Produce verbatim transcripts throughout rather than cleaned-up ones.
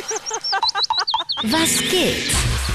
Was geht?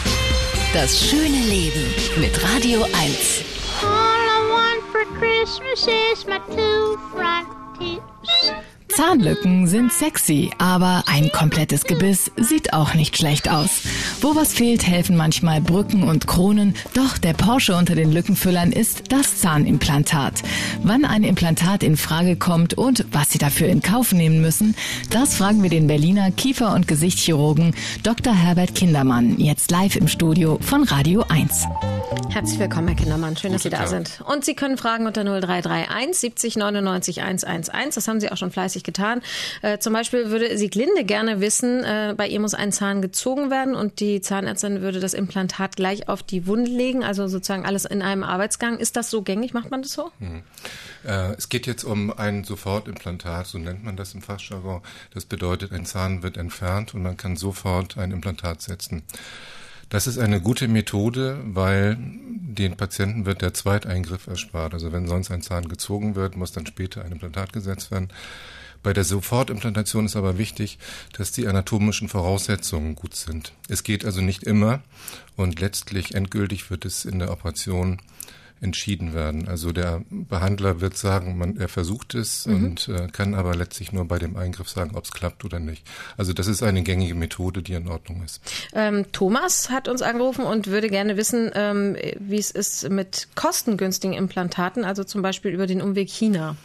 Das schöne Leben mit Radio eins. All I want for Christmas is my two front teeth. Zahnlücken sind sexy, aber ein komplettes Gebiss sieht auch nicht schlecht aus. Wo was fehlt, helfen manchmal Brücken und Kronen. Doch der Porsche unter den Lückenfüllern ist das Zahnimplantat. Wann ein Implantat in Frage kommt und was Sie dafür in Kauf nehmen müssen, das fragen wir den Berliner Kiefer- und Gesichtschirurgen Doktor Herbert Kindermann, jetzt live im Studio von Radio eins. Herzlich willkommen, Herr Kindermann. Schön, dass Sie da Tag. sind. Und Sie können fragen unter null drei drei eins siebzig neunundneunzig hunderteins. Das haben Sie auch schon fleißig getan. Äh, zum Beispiel würde Sieglinde gerne wissen, äh, bei ihr muss ein Zahn gezogen werden und die Zahnärztin würde das Implantat gleich auf die Wunde legen, also sozusagen alles in einem Arbeitsgang. Ist das so gängig? Macht man das so? Hm. Äh, es geht jetzt um ein Sofortimplantat, so nennt man das im Fachjargon. Das bedeutet, ein Zahn wird entfernt und man kann sofort ein Implantat setzen. Das ist eine gute Methode, weil den Patienten wird der Zweiteingriff erspart. Also wenn sonst ein Zahn gezogen wird, muss dann später ein Implantat gesetzt werden. Bei der Sofortimplantation ist aber wichtig, dass die anatomischen Voraussetzungen gut sind. Es geht also nicht immer und letztlich endgültig wird es in der Operation entschieden werden. Also der Behandler wird sagen, man, er versucht es mhm. und äh, kann aber letztlich nur bei dem Eingriff sagen, ob es klappt oder nicht. Also das ist eine gängige Methode, die in Ordnung ist. Ähm, Thomas hat uns angerufen und würde gerne wissen, ähm, wie es ist mit kostengünstigen Implantaten, also zum Beispiel über den Umweg China.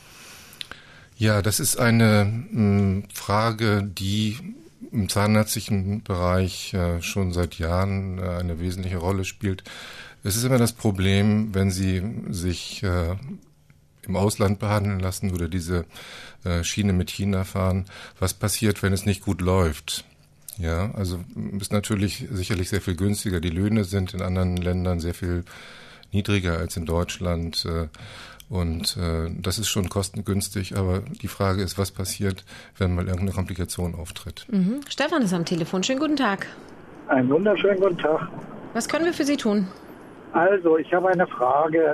Ja, das ist eine mh, Frage, die im zahnärztlichen Bereich äh, schon seit Jahren äh, eine wesentliche Rolle spielt. Es ist immer das Problem, wenn Sie sich äh, im Ausland behandeln lassen oder diese äh, Schiene mit China fahren, was passiert, wenn es nicht gut läuft? Ja, also ist natürlich sicherlich sehr viel günstiger. Die Löhne sind in anderen Ländern sehr viel niedriger als in Deutschland. Äh, Und äh, das ist schon kostengünstig, aber die Frage ist, was passiert, wenn mal irgendeine Komplikation auftritt. Mhm. Stefan ist am Telefon. Schönen guten Tag. Einen wunderschönen guten Tag. Was können wir für Sie tun? Also, ich habe eine Frage.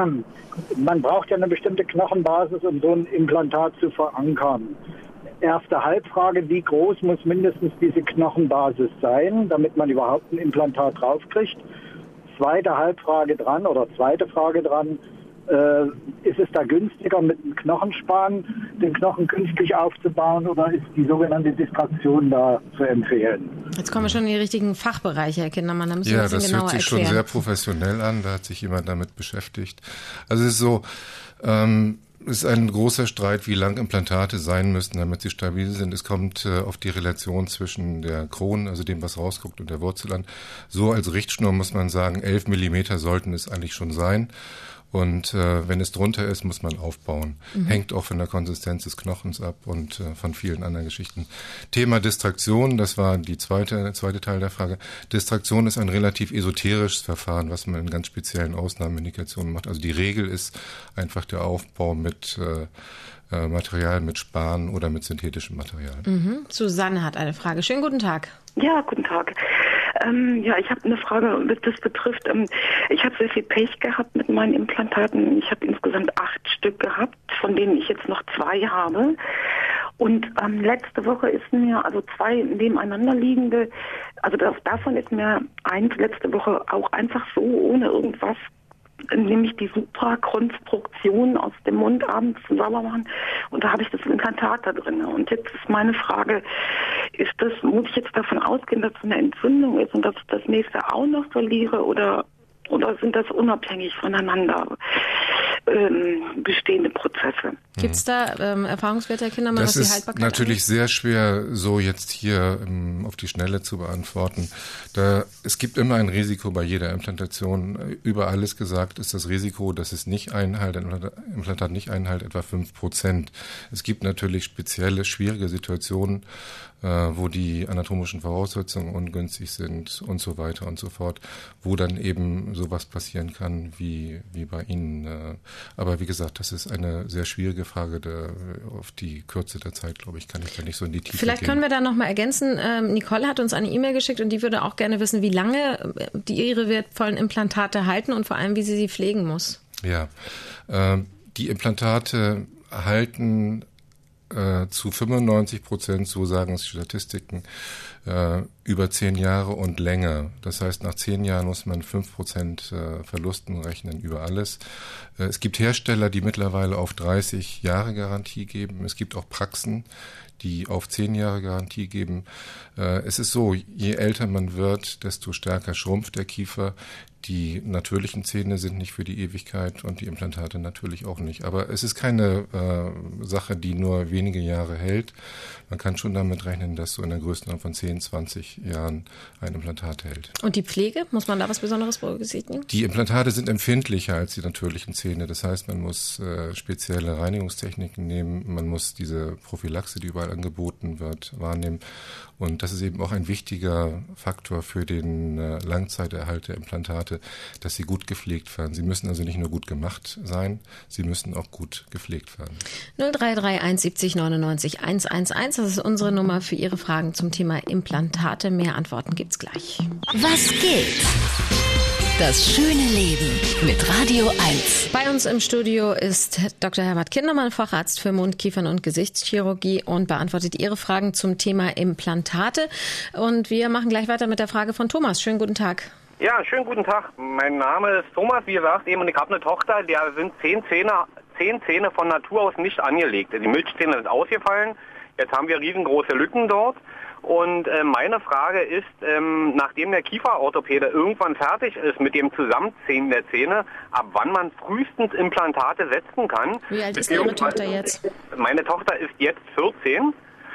Man braucht ja eine bestimmte Knochenbasis, um so ein Implantat zu verankern. Erste Halbfrage, wie groß muss mindestens diese Knochenbasis sein, damit man überhaupt ein Implantat draufkriegt? Zweite Halbfrage dran oder zweite Frage dran. Äh, ist es da günstiger, mit einem Knochenspan den Knochen künstlich aufzubauen oder ist die sogenannte Distraktion da zu empfehlen? Jetzt kommen wir schon in die richtigen Fachbereiche, Herr Kindermann. Da müssen wir ja, ein bisschen das hört sich erklären. schon sehr professionell an. Da hat sich jemand damit beschäftigt. Also es ist so, ähm, es ist ein großer Streit, wie lang Implantate sein müssten, damit sie stabil sind. Es kommt äh, auf die Relation zwischen der Krone, also dem, was rausguckt, und der Wurzel an. So als Richtschnur muss man sagen, elf Millimeter sollten es eigentlich schon sein. Und äh, wenn es drunter ist, muss man aufbauen. Mhm. Hängt auch von der Konsistenz des Knochens ab und äh, von vielen anderen Geschichten. Thema Distraktion, das war die zweite, der zweite Teil der Frage. Distraktion ist ein relativ esoterisches Verfahren, was man in ganz speziellen Ausnahmeindikationen macht. Also die Regel ist einfach der Aufbau mit äh, äh, Material, mit Span oder mit synthetischem Material. Mhm. Susanne hat eine Frage. Schönen guten Tag. Ja, guten Tag. Ähm, ja, ich habe eine Frage, das betrifft, ähm, ich habe sehr viel Pech gehabt mit meinen Implantaten. Ich habe insgesamt acht Stück gehabt, von denen ich jetzt noch zwei habe. Und ähm, letzte Woche ist mir, also zwei nebeneinander liegende, also das, davon ist mir eins letzte Woche auch einfach so, ohne irgendwas, nämlich die Suprakonstruktion aus dem Mund abends zum Saubermachen. Und da habe ich das Implantat da drin. Und jetzt ist meine Frage, ist das, muss ich jetzt davon ausgehen, dass es eine Entzündung ist und dass ich das nächste auch noch verliere oder, oder sind das unabhängig voneinander ähm, bestehende Prozesse? Gibt es da ähm, Erfahrungswerte, Herr Kindermann, das was die ist Haltbarkeit natürlich angeht? sehr schwer, so jetzt hier ähm, auf die Schnelle zu beantworten. Da, es gibt immer ein Risiko bei jeder Implantation. Über alles gesagt ist das Risiko, dass es nicht einhält, ein Implantat nicht einhält, etwa fünf Prozent. Es gibt natürlich spezielle, schwierige Situationen, äh, wo die anatomischen Voraussetzungen ungünstig sind und so weiter und so fort, wo dann eben sowas passieren kann wie, wie bei Ihnen. Äh, aber wie gesagt, das ist eine sehr schwierige Frage. Der, auf die Kürze der Zeit, glaube ich, kann ich da nicht so in die Tiefe Vielleicht gehen. können wir da noch mal ergänzen. Ähm, Nicole hat uns eine E-Mail geschickt und die würde auch gerne wissen, wie lange die ihre wertvollen Implantate halten und vor allem, wie sie sie pflegen muss. Ja, äh, die Implantate halten äh, zu fünfundneunzig Prozent, so sagen es die Statistiken, äh, über zehn Jahre und länger. Das heißt, nach zehn Jahren muss man fünf Prozent äh, Verlusten rechnen über alles. Äh, es gibt Hersteller, die mittlerweile auf dreißig Jahre Garantie geben. Es gibt auch Praxen, die auf zehn Jahre Garantie geben. Äh, es ist so, je älter man wird, desto stärker schrumpft der Kiefer. Die natürlichen Zähne sind nicht für die Ewigkeit und die Implantate natürlich auch nicht. Aber es ist keine äh, Sache, die nur wenige Jahre hält. Man kann schon damit rechnen, dass so in der Größenordnung von zehn, zwanzig Jahren ein Implantat hält. Und die Pflege, muss man da was Besonderes berücksichtigen? Die Implantate sind empfindlicher als die natürlichen Zähne. Das heißt, man muss äh, spezielle Reinigungstechniken nehmen. Man muss diese Prophylaxe, die überall angeboten wird, wahrnehmen. Und das ist eben auch ein wichtiger Faktor für den äh, Langzeiterhalt der Implantate, dass sie gut gepflegt werden. Sie müssen also nicht nur gut gemacht sein, sie müssen auch gut gepflegt werden. null drei drei eins siebzig neunundneunzig hundertelf, das ist unsere Nummer für Ihre Fragen zum Thema Implantate. Mehr Antworten gibt's gleich. Was geht? Das schöne Leben mit Radio eins. Bei uns im Studio ist Doktor Herbert Kindermann, Facharzt für Mund-, Kiefern- und Gesichtschirurgie und beantwortet Ihre Fragen zum Thema Implantate. Und wir machen gleich weiter mit der Frage von Thomas. Schönen guten Tag. Ja, schönen guten Tag. Mein Name ist Thomas, wie gesagt, eben, und ich habe eine Tochter, der sind zehn Zähne, zehn Zähne von Natur aus nicht angelegt. Die Milchzähne sind ausgefallen. Jetzt haben wir riesengroße Lücken dort. Und äh, meine Frage ist, ähm, nachdem der Kieferorthopäde irgendwann fertig ist mit dem Zusammenziehen der Zähne, ab wann man frühestens Implantate setzen kann. Wie alt ist Ihre Tochter jetzt? Meine Tochter ist jetzt vierzehn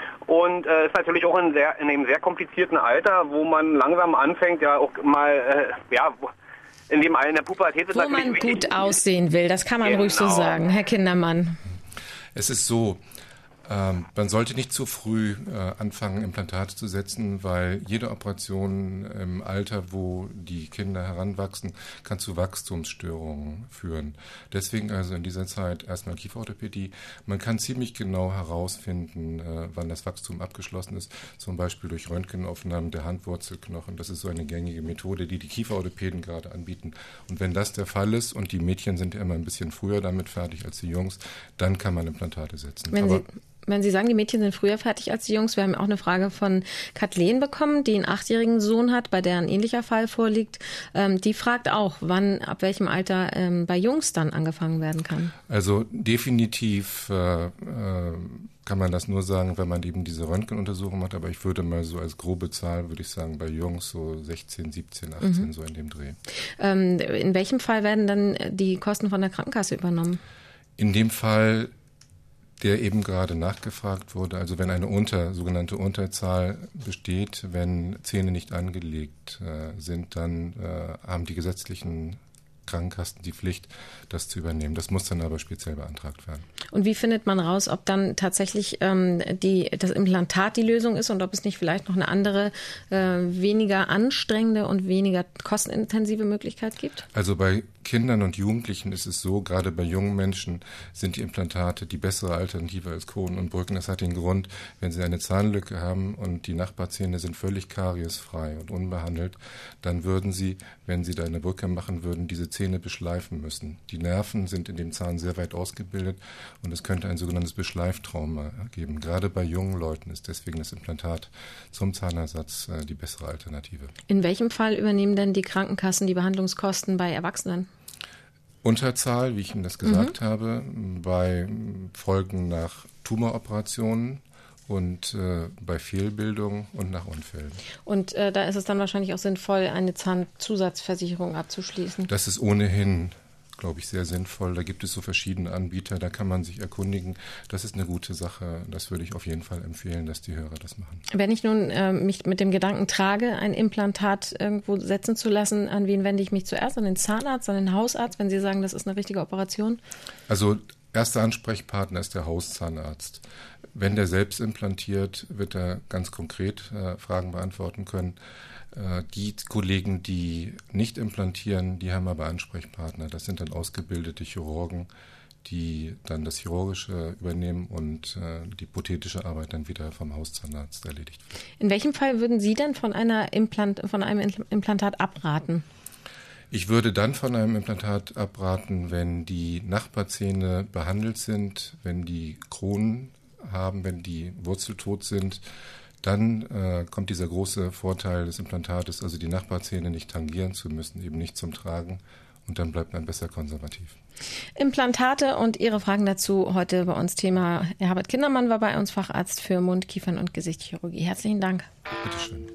und äh, ist natürlich auch in, sehr, in einem sehr komplizierten Alter, wo man langsam anfängt, ja auch mal, äh, ja, in dem in der Pubertät ist wo man gut aussehen will, das kann man genau. ruhig so sagen, Herr Kindermann. Es ist so, Ähm, man sollte nicht zu früh äh, anfangen, Implantate zu setzen, weil jede Operation im Alter, wo die Kinder heranwachsen, kann zu Wachstumsstörungen führen. Deswegen also in dieser Zeit erstmal Kieferorthopädie. Man kann ziemlich genau herausfinden, äh, wann das Wachstum abgeschlossen ist, zum Beispiel durch Röntgenaufnahmen der Handwurzelknochen. Das ist so eine gängige Methode, die die Kieferorthopäden gerade anbieten. Und wenn das der Fall ist, und die Mädchen sind ja immer ein bisschen früher damit fertig als die Jungs, dann kann man Implantate setzen. Wenn Aber Sie Wenn Sie sagen, die Mädchen sind früher fertig als die Jungs, wir haben auch eine Frage von Kathleen bekommen, die einen achtjährigen Sohn hat, bei der ein ähnlicher Fall vorliegt. Ähm, die fragt auch, wann, ab welchem Alter ähm, bei Jungs dann angefangen werden kann. Also definitiv äh, äh, kann man das nur sagen, wenn man eben diese Röntgenuntersuchung macht. Aber ich würde mal so als grobe Zahl, würde ich sagen, bei Jungs so sechzehn, siebzehn, achtzehn, mhm. so in dem Dreh. Ähm, in welchem Fall werden dann die Kosten von der Krankenkasse übernommen? In dem Fall, der eben gerade nachgefragt wurde, also wenn eine Unter, sogenannte Unterzahl besteht, wenn Zähne nicht angelegt äh, sind, dann äh, haben die gesetzlichen Krankenkassen die Pflicht, das zu übernehmen. Das muss dann aber speziell beantragt werden. Und wie findet man raus, ob dann tatsächlich ähm, die, das Implantat die Lösung ist und ob es nicht vielleicht noch eine andere, äh, weniger anstrengende und weniger kostenintensive Möglichkeit gibt? Also bei Kindern und Jugendlichen ist es so, gerade bei jungen Menschen sind die Implantate die bessere Alternative als Kronen und Brücken. Das hat den Grund, wenn sie eine Zahnlücke haben und die Nachbarzähne sind völlig kariesfrei und unbehandelt, dann würden sie, wenn sie da eine Brücke machen würden, diese Zähne beschleifen müssen. Die Nerven sind in dem Zahn sehr weit ausgebildet und es könnte ein sogenanntes Beschleiftrauma geben. Gerade bei jungen Leuten ist deswegen das Implantat zum Zahnersatz äh, die bessere Alternative. In welchem Fall übernehmen denn die Krankenkassen die Behandlungskosten bei Erwachsenen? Unterzahl, wie ich Ihnen das gesagt mhm. habe, bei Folgen nach Tumoroperationen und äh, bei Fehlbildung und nach Unfällen. Und äh, da ist es dann wahrscheinlich auch sinnvoll, eine Zahnzusatzversicherung abzuschließen? Das ist ohnehin, glaube ich, sehr sinnvoll. Da gibt es so verschiedene Anbieter, da kann man sich erkundigen. Das ist eine gute Sache. Das würde ich auf jeden Fall empfehlen, dass die Hörer das machen. Wenn ich nun äh, mich mit dem Gedanken trage, ein Implantat irgendwo setzen zu lassen, an wen wende ich mich zuerst? An den Zahnarzt, an den Hausarzt, wenn Sie sagen, das ist eine richtige Operation? Also erster Ansprechpartner ist der Hauszahnarzt. Wenn der selbst implantiert, wird er ganz konkret äh, Fragen beantworten können. Äh, die Kollegen, die nicht implantieren, die haben aber Ansprechpartner. Das sind dann ausgebildete Chirurgen, die dann das Chirurgische übernehmen und äh, die prothetische Arbeit dann wieder vom Hauszahnarzt erledigt wird. In welchem Fall würden Sie denn von, einer Implant, von einem Implantat abraten? Ich würde dann von einem Implantat abraten, wenn die Nachbarzähne behandelt sind, wenn die Kronen haben, wenn die wurzeltot sind, dann äh, kommt dieser große Vorteil des Implantates, also die Nachbarzähne nicht tangieren zu müssen, eben nicht zum Tragen. Und dann bleibt man besser konservativ. Implantate und Ihre Fragen dazu heute bei uns Thema. Herbert Kindermann war bei uns Facharzt für Mund-, Kiefern- und Gesichtschirurgie. Herzlichen Dank. Bitteschön.